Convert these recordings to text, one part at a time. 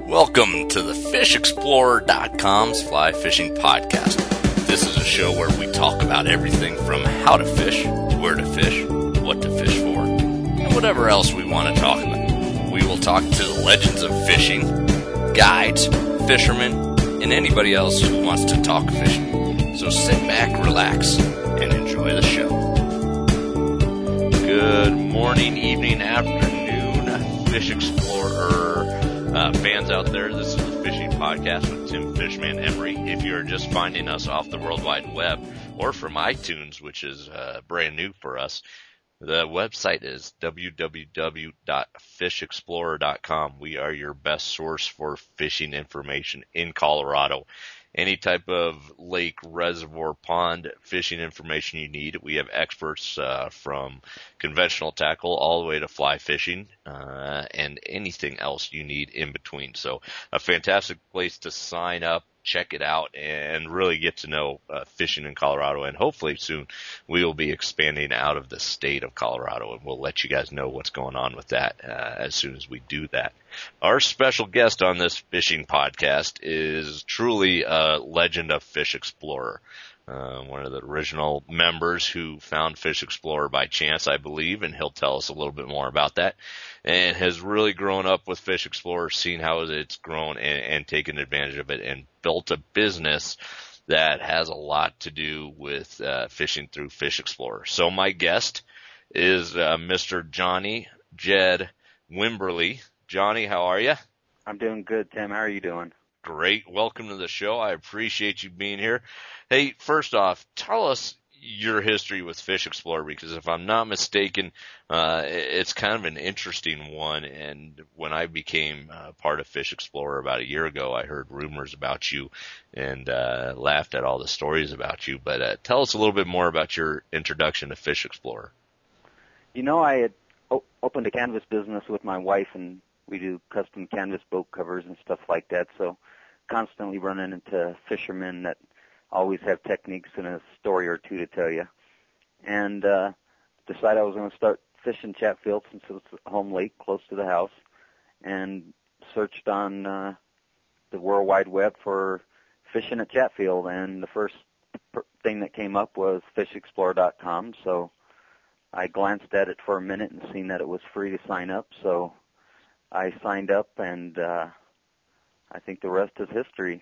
Welcome to the FishExplorer.com's Fly Fishing Podcast. This is a show where we talk about everything from how to fish, where to fish, what to fish for, and whatever else we want to talk about. We will talk to the legends of fishing, guides, fishermen, and anybody else who wants to talk fishing. So sit back, relax, and enjoy the show. Good morning, evening, afternoon, Fish Explorer fans out there. This is the Fishing Podcast with Tim Fishman Emery. If you're just finding us off the World Wide Web or from iTunes, which is brand new for us, the website is www.fishexplorer.com. We are your best source for fishing information in Colorado. Any type of lake, reservoir, pond fishing information you need. We have experts from conventional tackle all the way to fly fishing and anything else you need in between. So a fantastic place to sign up, check it out, and really get to know fishing in Colorado. And hopefully soon we will be expanding out of the state of Colorado, and we'll let you guys know what's going on with that as soon as we do that. Our special guest on this fishing podcast is truly a legend of Fish Explorer. One of the original members who found Fish Explorer by chance, I believe, and he'll tell us a little bit more about that, and has really grown up with Fish Explorer, seen how it's grown and taken advantage of it, and built a business that has a lot to do with fishing through Fish Explorer. So my guest is Mr. Johnny Jed Wimberly. Johnny, how are you? I'm doing good, Tim. How are you doing? Great. Welcome to the show. I appreciate you being here. Hey, first off, tell us your history with Fish Explorer, because if I'm not mistaken, it's kind of an interesting one. And when I became part of Fish Explorer about a year ago, I heard rumors about you and laughed at all the stories about you. But tell us a little bit more about your introduction to Fish Explorer. You know, I had opened a canvas business with my wife, and we do custom canvas boat covers and stuff like that. So constantly running into fishermen that always have techniques and a story or two to tell you. And decided I was going to start fishing Chatfield since it was a home lake close to the house, and searched on the World Wide Web for fishing at Chatfield. And the first thing that came up was FishExplorer.com. So I glanced at it for a minute and seen that it was free to sign up. So I signed up, and I think the rest is history.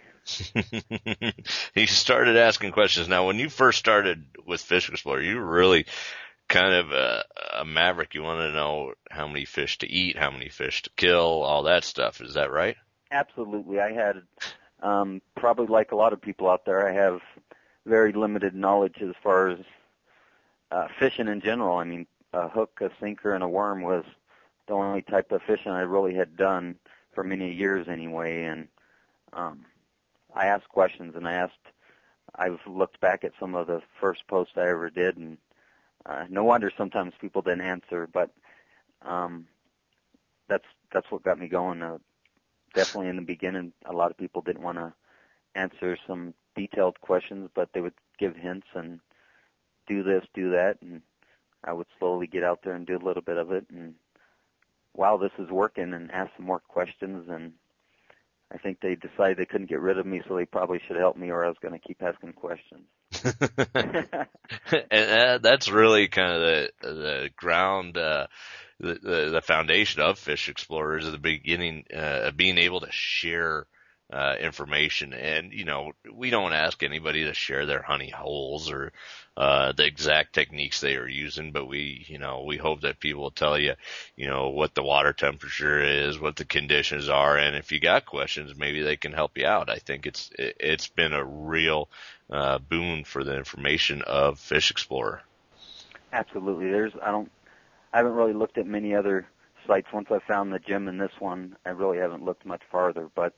You started asking questions. Now, when you first started with Fish Explorer, you were really kind of a maverick. You wanted to know how many fish to eat, how many fish to kill, all that stuff. Is that right? Absolutely. I had, probably like a lot of people out there, I have very limited knowledge as far as fishing in general. I mean, a hook, a sinker, and a worm was the only type of fishing I really had done for many years anyway. And I asked questions, and I've looked back at some of the first posts I ever did, and no wonder sometimes people didn't answer, but that's what got me going. Definitely in the beginning, a lot of people didn't want to answer some detailed questions, but they would give hints and do this, do that, and I would slowly get out there and do a little bit of it, and wow, this is working, and ask some more questions. And I think they decided they couldn't get rid of me, so they probably should help me, or I was going to keep asking questions. And that's really kind of the ground, the foundation of Fish Explorer is at the beginning, being able to share information. And, you know, we don't ask anybody to share their honey holes or the exact techniques they are using, but we hope that people will tell you, what the water temperature is, what the conditions are, and if you got questions, maybe they can help you out. I think it's been a real boon for the information of Fish Explorer. Absolutely. I haven't really looked at many other sites. Once I found the gem in this one, I really haven't looked much farther, but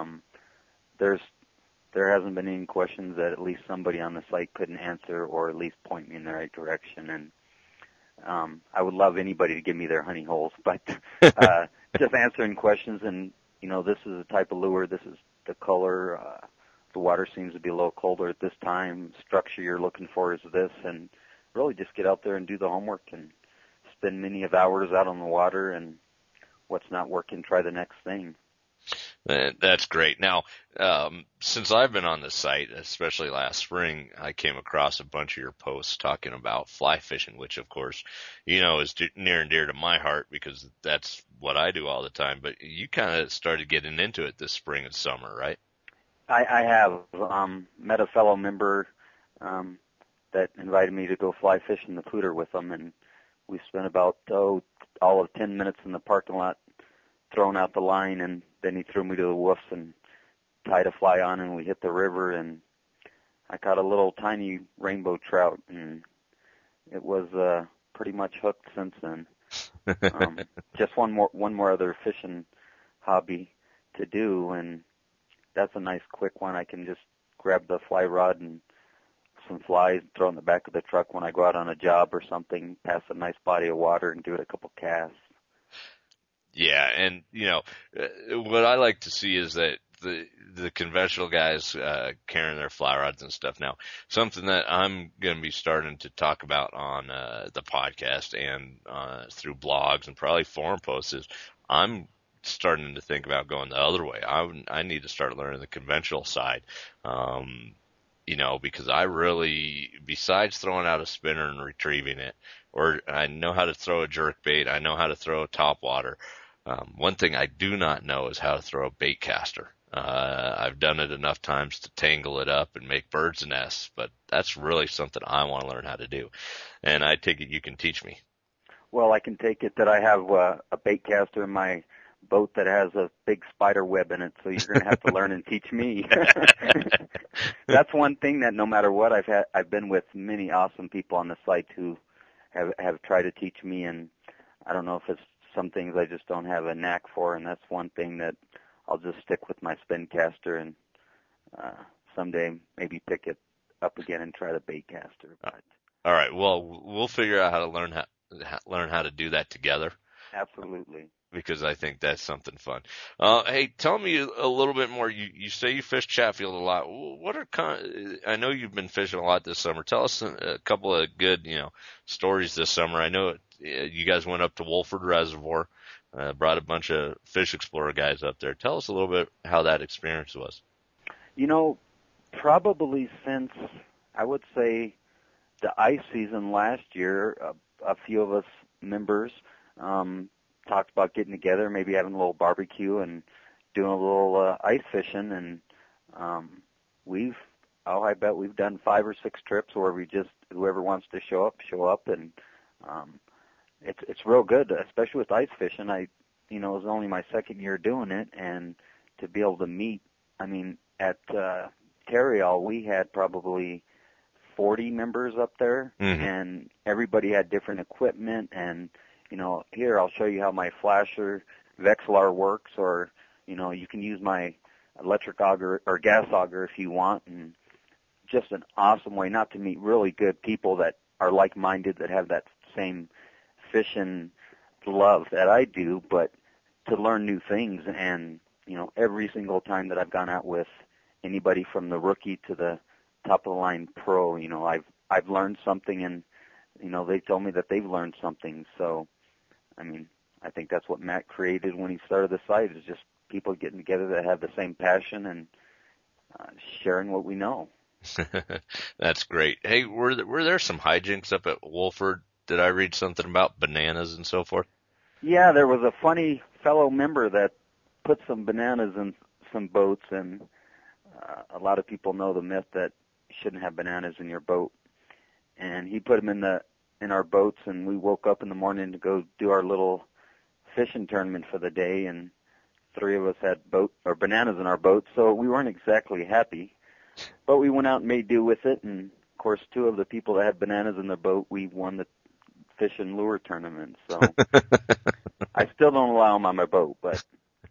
there hasn't been any questions that at least somebody on the site couldn't answer, or at least point me in the right direction. And I would love anybody to give me their honey holes, but just answering questions. And this is the type of lure, this is the color, the water seems to be a little colder at this time, structure you're looking for is this, and really just get out there and do the homework and spend many of hours out on the water, and what's not working, try the next thing. That's great. Now, since I've been on the site, especially last spring, I came across a bunch of your posts talking about fly fishing, which of course, is near and dear to my heart because that's what I do all the time. But you kind of started getting into it this spring and summer, right? I have met a fellow member that invited me to go fly fishing the Cooter with them, and we spent about all of 10 minutes in the parking lot throwing out the line, and then he threw me to the woofs and tied a fly on, and we hit the river, and I caught a little tiny rainbow trout, and it was pretty much hooked since then. Just one more other fishing hobby to do, and that's a nice quick one. I can just grab the fly rod and some flies, throw in the back of the truck when I go out on a job or something, pass a nice body of water and do it a couple casts. Yeah, and what I like to see is that the conventional guys carrying their fly rods and stuff. Now, something that I'm going to be starting to talk about on the podcast and through blogs and probably forum posts is I'm starting to think about going the other way. I need to start learning the conventional side. Because I really, besides throwing out a spinner and retrieving it, or I know how to throw a jerk bait, I know how to throw a topwater. One thing I do not know is how to throw a bait caster. I've done it enough times to tangle it up and make birds' nests, but that's really something I want to learn how to do. And I take it you can teach me. Well, I can take it that I have a bait caster in my boat that has a big spider web in it, so you're going to have to learn and teach me. That's one thing that no matter what I've been with many awesome people on the site who have tried to teach me, and I don't know if it's some things I just don't have a knack for, and that's one thing that I'll just stick with my spin caster and someday maybe pick it up again and try the bait caster. But all right, well, we'll figure out how to learn how to do that together. Absolutely. Because I think that's something fun. Hey, tell me a little bit more. You say you fish Chatfield a lot. What are I know you've been fishing a lot this summer. Tell us a couple of good, stories this summer. I know you guys went up to Wolford Reservoir, brought a bunch of Fish Explorer guys up there. Tell us a little bit how that experience was. Probably since, I would say, the ice season last year, a few of us members talked about getting together, maybe having a little barbecue and doing a little ice fishing, and I bet we've done 5 or 6 trips where we just, whoever wants to show up, and it's real good, especially with ice fishing. It was only my second year doing it, and to be able to meet, at Tarryall we had probably 40 members up there, mm-hmm. and everybody had different equipment, and here I'll show you how my flasher Vexilar works, or you can use my electric auger or gas auger if you want, and just an awesome way not to meet really good people that are like-minded, that have that same fishing love that I do, but to learn new things. And every single time that I've gone out with anybody from the rookie to the top of the line pro, I've learned something, and they told me that they've learned something. So I think that's what Matt created when he started the site, is just people getting together that have the same passion and sharing what we know. That's great. Hey, were there some hijinks up at Wolford? Did I read something about bananas and so forth? Yeah, there was a funny fellow member that put some bananas in some boats, and a lot of people know the myth that you shouldn't have bananas in your boat. And he put them in our boats, and we woke up in the morning to go do our little fishing tournament for the day, and 3 of us had bananas in our boat, so we weren't exactly happy. But we went out and made do with it, and of course 2 of the people that had bananas in their boat, we won the fish and lure tournament. So I still don't allow them on my boat, but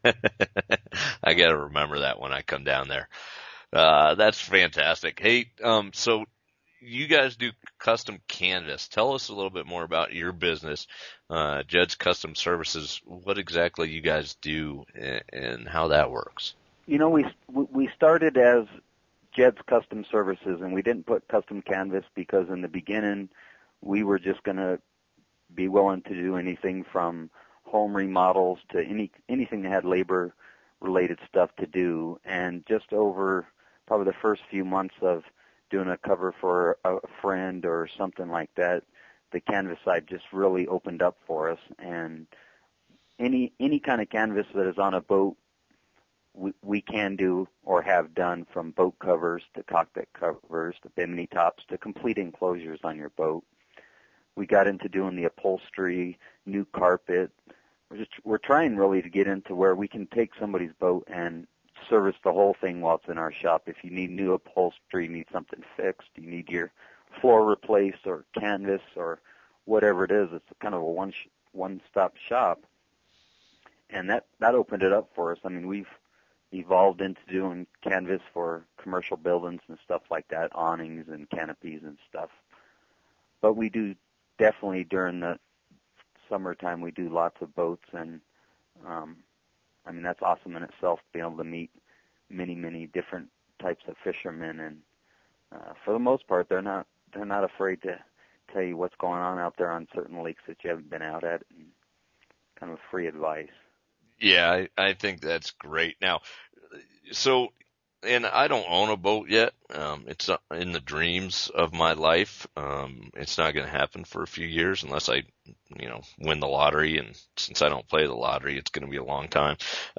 I got to remember that when I come down there. That's fantastic. Hey, so you guys do custom canvas. Tell us a little bit more about your business, Jed's Custom Services. What exactly you guys do and how that works? We started as Jed's Custom Services, and we didn't put custom canvas because in the beginning we were just going to be willing to do anything from home remodels to anything that had labor related stuff to do. And just over probably the first few months of doing a cover for a friend or something like that, the canvas side just really opened up for us. And any kind of canvas that is on a boat, we can do or have done, from boat covers to cockpit covers to bimini tops to complete enclosures on your boat. We got into doing the upholstery, new carpet. We're trying really to get into where we can take somebody's boat and service the whole thing while it's in our shop. If you need new upholstery, you need something fixed, you need your floor replaced or canvas or whatever it is, it's kind of a one-stop shop. And that opened it up for us. I mean, we've evolved into doing canvas for commercial buildings and stuff like that, awnings and canopies and stuff. But we do definitely during the summertime, we do lots of boats, and I mean, that's awesome in itself, being able to meet many different types of fishermen. And for the most part, they're not afraid to tell you what's going on out there on certain lakes that you haven't been out at, and kind of free advice. Yeah, I think that's great. Now, so, and I don't own a boat yet. It's in the dreams of my life. It's not going to happen for a few years unless I, win the lottery. And since I don't play the lottery, it's going to be a long time.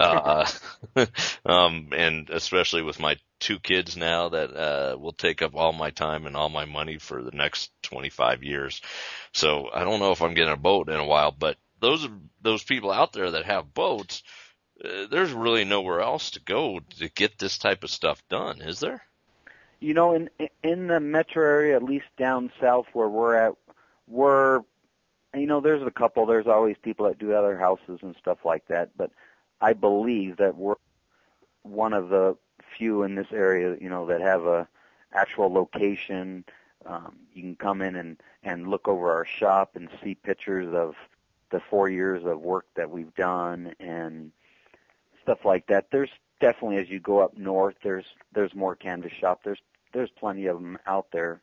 And especially with my 2 kids now, that will take up all my time and all my money for the next 25 years. So I don't know if I'm getting a boat in a while, but those people out there that have boats, there's really nowhere else to go to get this type of stuff done, is there? In the metro area, at least down south where we're at, there's a couple. There's always people that do other houses and stuff like that. But I believe that we're one of the few in this area, that have a actual location. You can come in and look over our shop and see pictures of the 4 years of work that we've done and stuff like that. There's definitely, as you go up north, there's more canvas shop. There's plenty of them out there.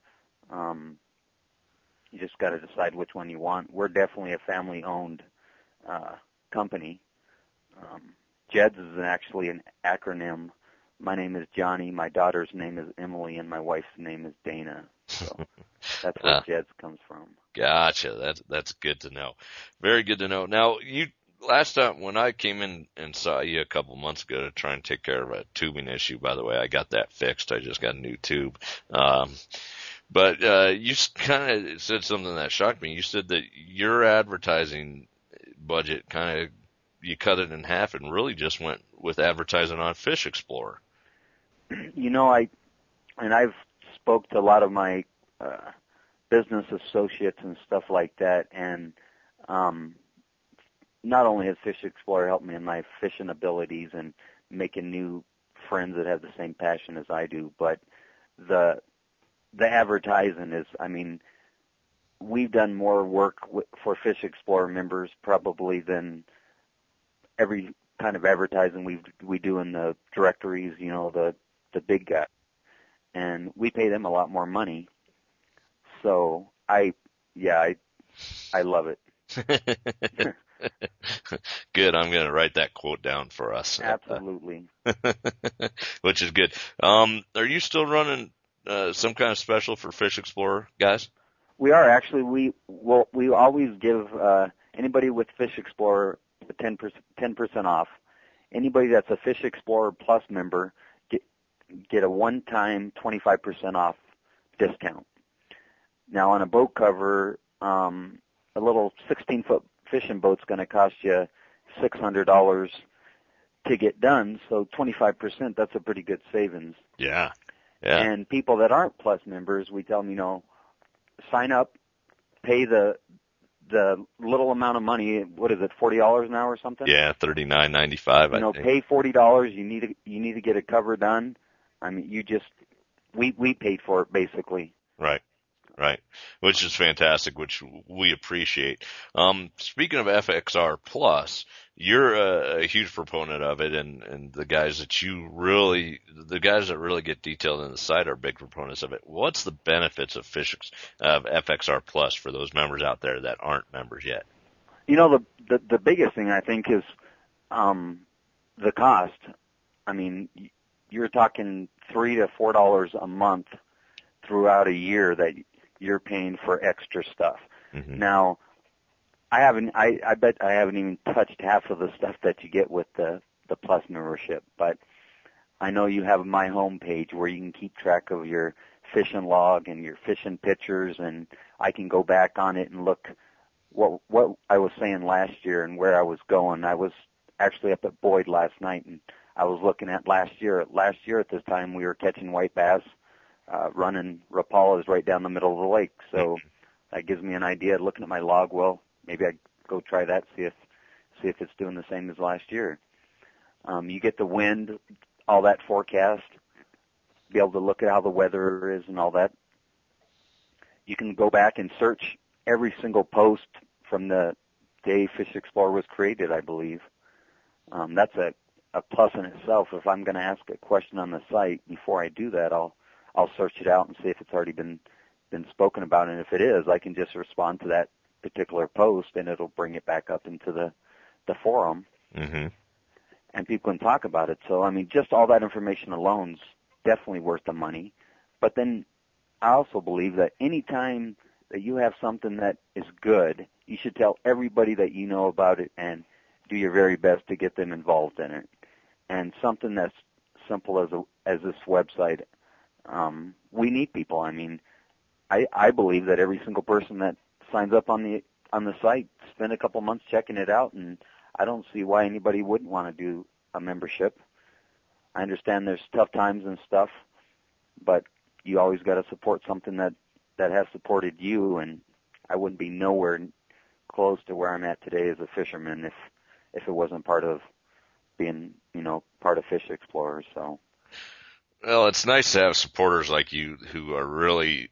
You just got to decide which one you want. We're definitely a family-owned company. JEDS is actually an acronym. My name is Johnny, my daughter's name is Emily, and my wife's name is Dana. So that's where JEDS comes from. Gotcha. That's good to know. Very good to know. Now, last time when I came in and saw you a couple months ago to try and take care of a tubing issue, by the way, I got that fixed. I just got a new tube. But you kind of said something that shocked me. You said that your advertising budget you cut it in half and really just went with advertising on Fish Explorer. I've spoke to a lot of my business associates and stuff like that, and not only has Fish Explorer helped me in my fishing abilities and making new friends that have the same passion as I do, but the advertising is, we've done more work for Fish Explorer members probably than every kind of advertising we do in the directories, the big guys. And we pay them a lot more money. So I love it. Good. I'm going to write that quote down for us. Absolutely. Which is good. Are you still running some kind of special for Fish Explorer, guys? We are actually. We always give anybody with Fish Explorer 10% off. Anybody that's a Fish Explorer Plus member get a one-time 25% off discount. Now on a boat cover, a little 16-foot fishing boat's going to cost you $600 to get done. So 25%, that's a pretty good savings. Yeah. And people that aren't Plus members, we tell them, sign up, pay the little amount of money. What is it, $40 an hour or something? Yeah, $39.95. I think. Pay $40. You need to get a cover done. We paid for it basically. Right. Which is fantastic, which we appreciate. Speaking of FXR Plus, you're a huge proponent of it, and the guys that really get detailed in the site are big proponents of it. What's the benefits of FXR Plus for those members out there that aren't members yet? The biggest thing I think is the cost, I mean, you're talking $3 to $4 a month throughout a year that you're paying for extra stuff. Mm-hmm. Now, I bet I haven't even touched half of the stuff that you get with the Plus membership, but I know you have my home page where you can keep track of your fishing log and your fishing pictures, and I can go back on it and look what I was saying last year and where I was going. I was actually up at Boyd last night, and I was looking at last year. Last year at this time, we were catching white bass, running Rapalas right down the middle of the lake. So that gives me an idea. Looking at my log, well, maybe I go try that, see if it's doing the same as last year. You get the wind, all that forecast, be able to look at how the weather is and all that. You can go back and search every single post from the day Fish Explorer was created, I believe. That's a plus in itself. If I'm going to ask a question on the site, before I do that, I'll search it out and see if it's already been spoken about. And if it is, I can just respond to that particular post, and it'll bring it back up into the forum. Mm-hmm. And people can talk about it. So, I mean, just all that information alone is definitely worth the money. But then I also believe that any time that you have something that is good, you should tell everybody that you know about it and do your very best to get them involved in it. And something that's simple as this website, we need people. I mean, I believe that every single person that signs up on the site spend a couple months checking it out, and I don't see why anybody wouldn't want to do a membership. I understand there's tough times and stuff, but you always got to support something that has supported you, and I wouldn't be nowhere close to where I'm at today as a fisherman if it wasn't part of being, part of Fish Explorer. So. Well, it's nice to have supporters like you who are really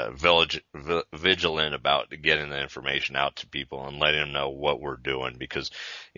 vigilant about getting the information out to people and letting them know what we're doing, because,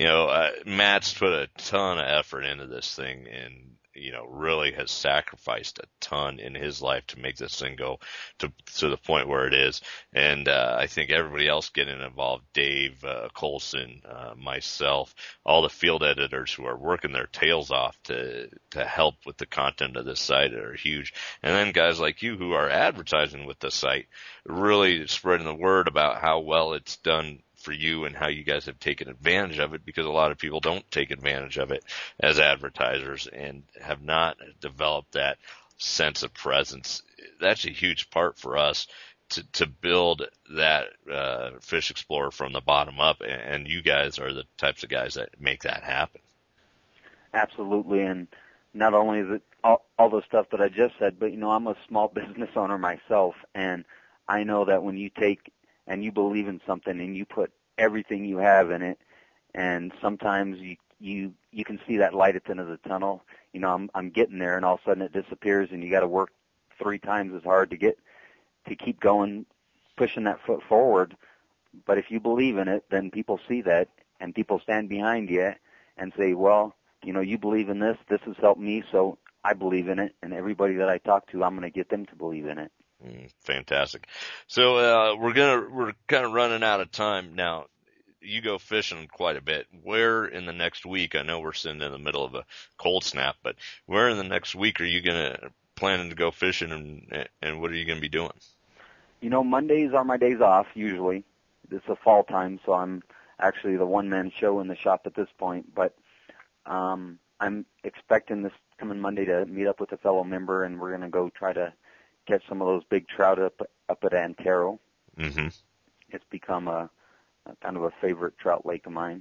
Matt's put a ton of effort into this thing and, really has sacrificed a ton in his life to make this thing go to the point where it is. And I think everybody else getting involved, Dave, Colson, myself, all the field editors who are working their tails off to help with the content of this site are huge. And then guys like you who are advertising with the site, really spreading the word about how well it's done for you and how you guys have taken advantage of it, because a lot of people don't take advantage of it as advertisers and have not developed that sense of presence. That's a huge part for us to build that Fish Explorer from the bottom up, and you guys are the types of guys that make that happen. Absolutely, and not only is it all the stuff that I just said, but I'm a small business owner myself, and I know that when you take and you believe in something and you put everything you have in it, and sometimes you can see that light at the end of the tunnel. I'm getting there, and all of a sudden it disappears, and you got to work 3 times as hard to keep going, pushing that foot forward. But if you believe in it, then people see that, and people stand behind you and say, well, you believe in this. This has helped me, so I believe in it, and everybody that I talk to, I'm going to get them to believe in it. Fantastic. So we're kind of running out of time now. You go fishing quite a bit. Where in the next week? I know we're sitting in the middle of a cold snap, but where in the next week are you planning to go fishing, and what are you going to be doing? Mondays are my days off usually. It's a fall time, so I'm actually the one-man show in the shop at this point. But I'm expecting this coming Monday to meet up with a fellow member, and we're going to go try to catch some of those big trout up at Antero. Mm-hmm. It's become a kind of a favorite trout lake of mine.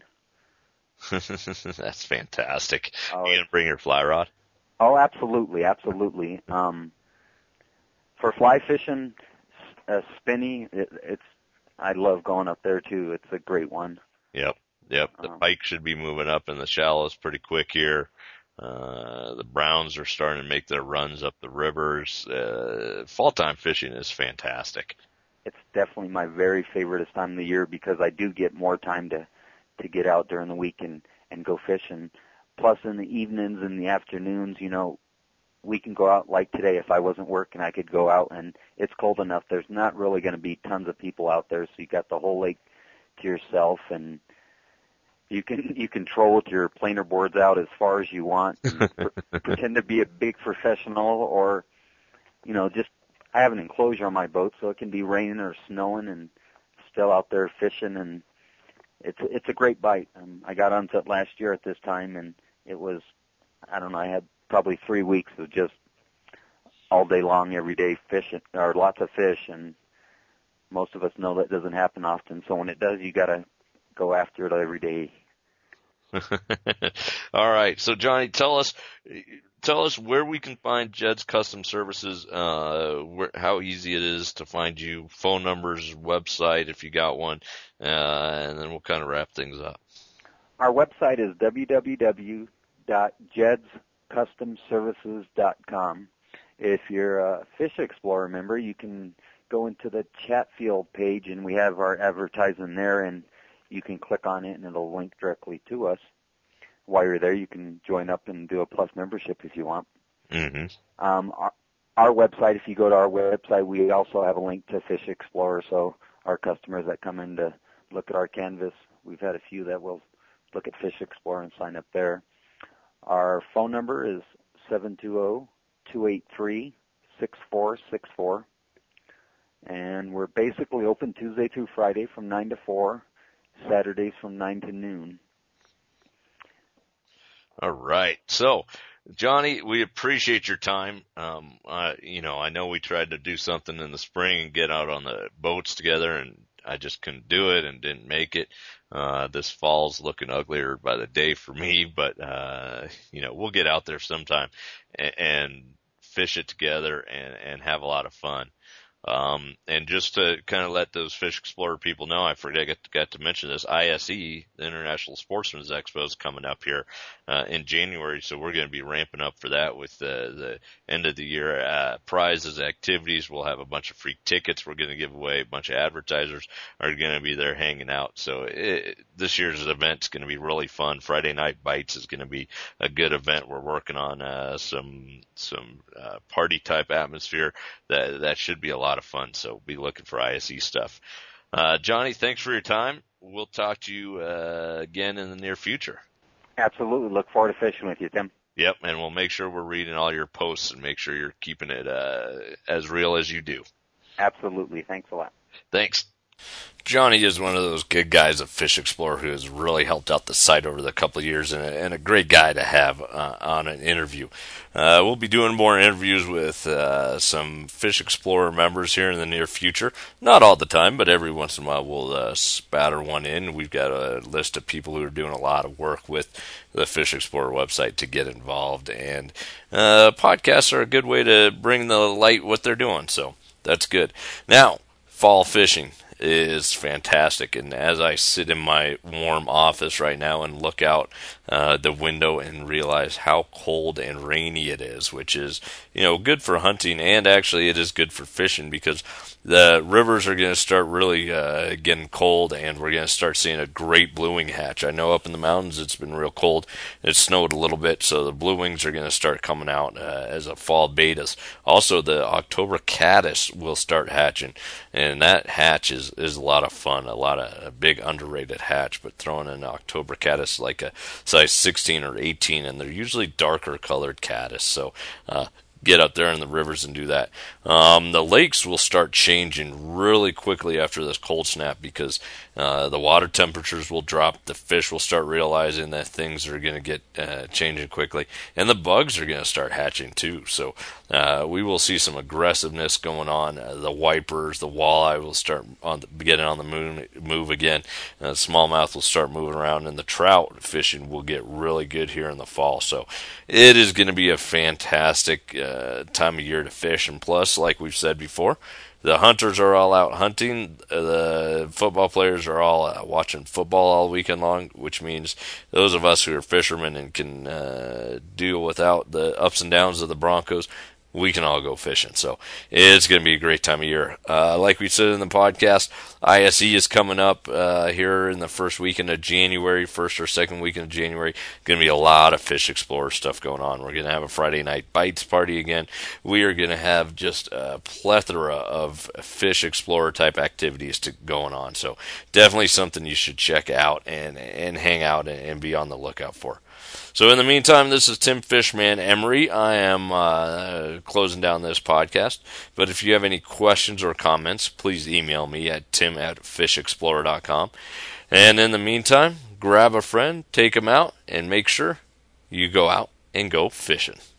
That's fantastic. You gonna bring your fly rod? Oh, absolutely. For fly fishing, spinny, I love going up there too. It's a great one. Yep. The pike should be moving up in the shallows pretty quick here. The browns are starting to make their runs up the rivers. Fall time fishing is fantastic. It's definitely my very favoriteest time of the year, because I do get more time to get out during the week and go fishing. Plus in the evenings and the afternoons, we can go out like today. If I wasn't working, I could go out, and it's cold enough. There's not really going to be tons of people out there, so you got the whole lake to yourself, and You can troll with your planer boards out as far as you want, and pretend to be a big professional, or just I have an enclosure on my boat, so it can be raining or snowing, and still out there fishing, and it's a great bite. I got onto it last year at this time, and it was, I don't know, I had probably 3 weeks of just all day long, every day fishing, or lots of fish, and most of us know that doesn't happen often. So when it does, you got to go after it every day. All right. So Johnny, tell us where we can find Jed's Custom Services, how easy it is to find you, phone numbers, website if you got one, and then we'll kind of wrap things up. Our website is www.jedscustomservices.com. If you're a Fish Explorer member, you can go into the chat field page, and we have our advertisement there, and you can click on it, and it'll link directly to us. While you're there, you can join up and do a plus membership if you want. Mm-hmm. Our website, if you go to our website, we also have a link to Fish Explorer, so our customers that come in to look at our canvas, we've had a few that will look at Fish Explorer and sign up there. Our phone number is 720-283-6464. And we're basically open Tuesday through Friday from 9 to 4, Saturdays from 9 to noon. All right. So, Johnny, we appreciate your time. I know we tried to do something in the spring and get out on the boats together, and I just couldn't do it and didn't make it. This fall's looking uglier by the day for me, but, we'll get out there sometime and fish it together and have a lot of fun. And just to kind of let those Fish Explorer people know, I got to mention this, ISE, the International Sportsman's Expo, is coming up here in January, so we're going to be ramping up for that with the end of the year prizes, activities. We'll have a bunch of free tickets we're going to give away. A bunch of advertisers are going to be there hanging out. So this year's event is going to be really fun. Friday Night Bites is going to be a good event. We're working on some party type atmosphere that should be a lot of fun. So be looking for ISE stuff. Johnny, thanks for your time. We'll talk to you again in the near future. Absolutely. Look forward to fishing with you, Tim. Yep, and we'll make sure we're reading all your posts and make sure you're keeping it as real as you do. Absolutely. Thanks a lot. Thanks. Johnny is one of those good guys at Fish Explorer who has really helped out the site over the couple of years, and a great guy to have on an interview. We'll be doing more interviews with some Fish Explorer members here in the near future. Not all the time, but every once in a while we'll spatter one in. We've got a list of people who are doing a lot of work with the Fish Explorer website to get involved, and podcasts are a good way to bring the light what they're doing, so that's good. Now, fall fishing is fantastic, and as I sit in my warm office right now and look out the window and realize how cold and rainy it is, which is good for hunting, and actually it is good for fishing because the rivers are going to start really getting cold, and we're going to start seeing a great bluewing hatch. I know up in the mountains it's been real cold. It snowed a little bit, so the blue wings are going to start coming out as a fall betas. Also, the October caddis will start hatching, and that hatch is a lot of fun, a big underrated hatch, but throwing in October caddis like a size 16 or 18, and they're usually darker colored caddis, so get out there in the rivers and do that. The lakes will start changing really quickly after this cold snap because the water temperatures will drop, the fish will start realizing that things are going to get changing quickly, and the bugs are going to start hatching too. So we will see some aggressiveness going on. The wipers, the walleye will start getting on the move again. Smallmouth will start moving around, and the trout fishing will get really good here in the fall. So it is going to be a fantastic time of year to fish, and plus, like we've said before, the hunters are all out hunting. The football players are all watching football all weekend long, which means those of us who are fishermen and can deal without the ups and downs of the Broncos, we can all go fishing. So it's going to be a great time of year. Like we said in the podcast, ISE is coming up here in the first weekend of January, first or second weekend of January. Going to be a lot of Fish Explorer stuff going on. We're going to have a Friday night bites party again. We are going to have just a plethora of Fish Explorer type activities going on. So definitely something you should check out and hang out and be on the lookout for. So in the meantime, this is Tim Fishman Emery. I am closing down this podcast. But if you have any questions or comments, please email me at tim@fishexplorer.com. And in the meantime, grab a friend, take them out, and make sure you go out and go fishing.